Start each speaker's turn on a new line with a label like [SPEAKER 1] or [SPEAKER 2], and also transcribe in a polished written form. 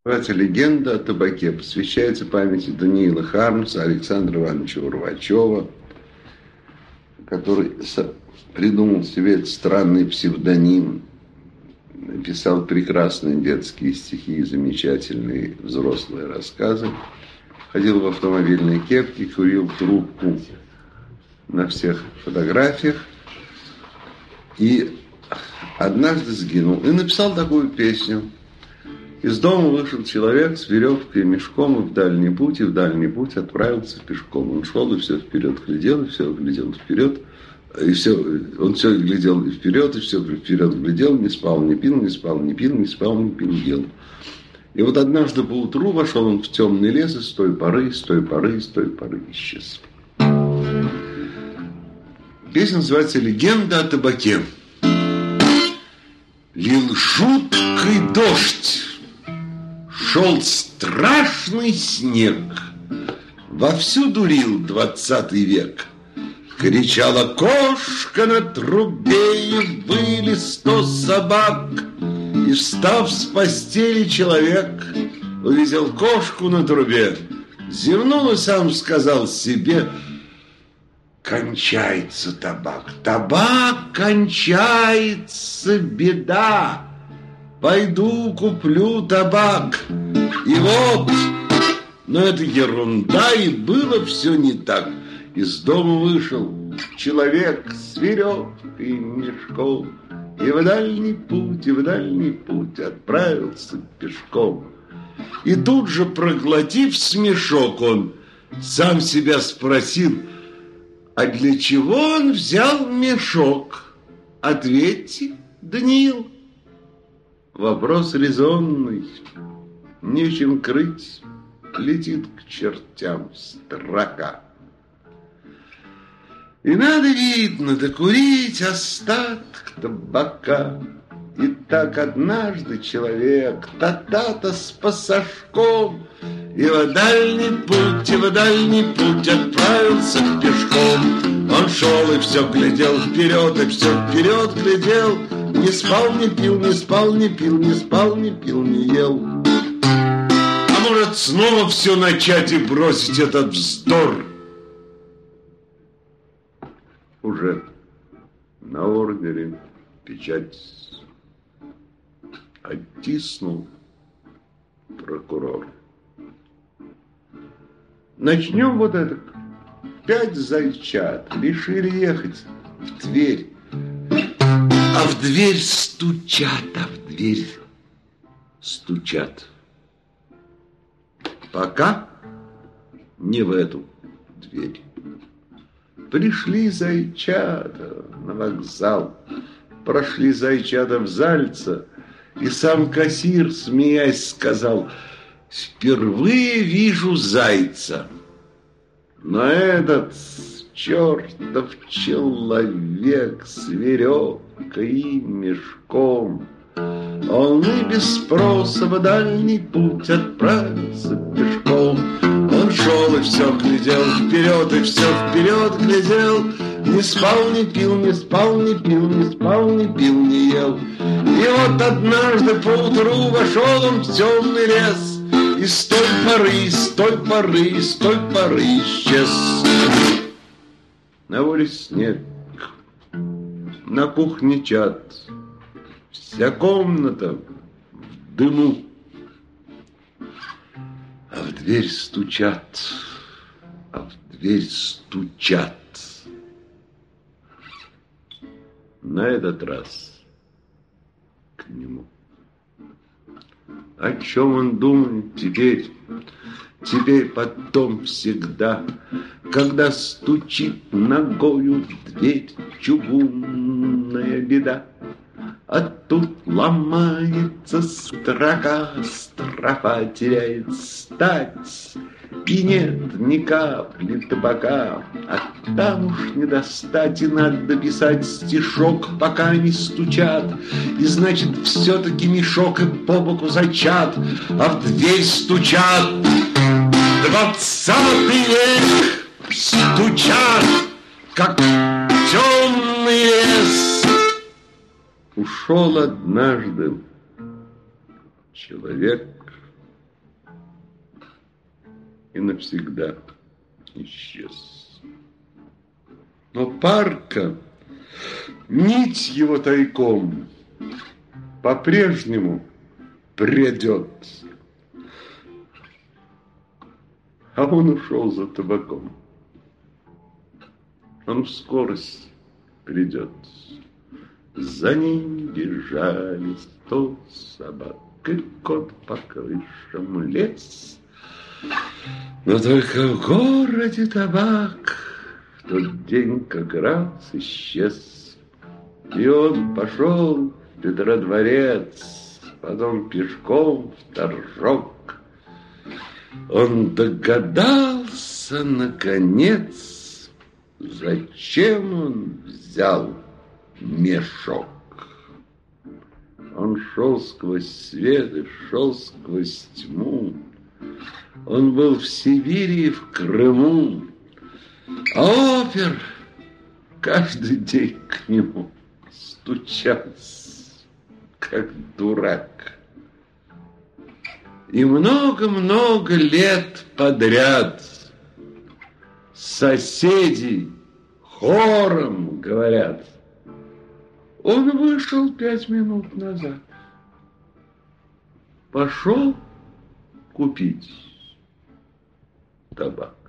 [SPEAKER 1] Называется «Легенда о табаке». Посвящается памяти Даниила Хармса, Александра Ивановича Урвачева, который придумал себе этот странный псевдоним. Написал прекрасные детские стихи и замечательные взрослые рассказы. Ходил в автомобильной кепке, курил трубку на всех фотографиях. И однажды сгинул. И написал такую песню. Из дома вышел человек с веревкой и мешком, и в дальний путь отправился пешком. Он шел и все вперед глядел, и все глядел вперед. И все, он все глядел и все вперед глядел, не спал, не пил, не спал, не пил, не спал, не пил, ел. И вот однажды поутру вошел он в темный лес, и с той поры исчез. Песня называется «Легенда о табаке». Лил жуткий дождь, шел страшный снег, вовсю дурил 20 век. Кричала кошка на трубе, и выли 100 собак. И, встав с постели, человек увидел кошку на трубе, зевнул и сам сказал себе: кончается табак, табак кончается, беда. Пойду куплю табак. И вот, но это ерунда, и было все не так. Из дома вышел человек с веревкой и мешком, и в дальний путь отправился пешком. И тут же, проглотив смешок, он сам себя спросил: а для чего он взял мешок? Ответьте, Даниил. Вопрос резонный, нечем крыть, летит к чертям строка. И надо, видно, докурить остаток табака. И так однажды человек та-та-та с пассажком и в дальний путь отправился пешком. Он шел и все глядел вперед, и все вперед глядел. Не спал, не пил, не спал, не пил, не спал, не пил, не ел. А может, снова все начать и бросить этот вздор? Уже на ордере печать оттиснул прокурор. Начнем вот это. 5 зайчат решили ехать в Тверь. А в дверь стучат. Пока не в эту дверь. Пришли зайчата на вокзал, прошли зайчата в Зальца, и сам кассир, смеясь, сказал: впервые вижу зайца. Но этот чертов человек с веревкой и мешком, он и без спроса в дальний путь отправился пешком. Он шел и все глядел вперед, и все вперед глядел. Не спал, не пил, не спал, не пил, не спал, не пил, не ел. И вот однажды поутру вошел он в темный лес, и с той поры исчез. На воле снег, на кухне чад, вся комната в дыму. А в дверь стучат. На этот раз к нему. О чем он думает теперь? Теперь, потом, всегда, когда стучит ногою в дверь чугунная беда. А тут ломается строфа теряет стать, и нет ни капли табака, а там уж не достать, и надо писать стишок, пока не стучат. И значит, все-таки мешок и по боку зайчат, а в дверь стучат. 20 век стучат, как темный лес. Ушел однажды человек и навсегда исчез. Но парка, нить его тайком, по-прежнему придет. А он ушел за табаком. Он в скорость придет. За ним бежали 100 собак, и кот по крышам лез. Но только в городе табак в тот день как раз исчез. И он пошел в Петродворец, потом пешком в Торжок. Он догадался, наконец, зачем он взял мешок. Он шел сквозь свет и шел сквозь тьму. Он был в Сибири и в Крыму, а опер каждый день к нему стучался, как дурак. И много-много лет подряд соседи хором говорят: он вышел 5 минут назад, пошел купить табак.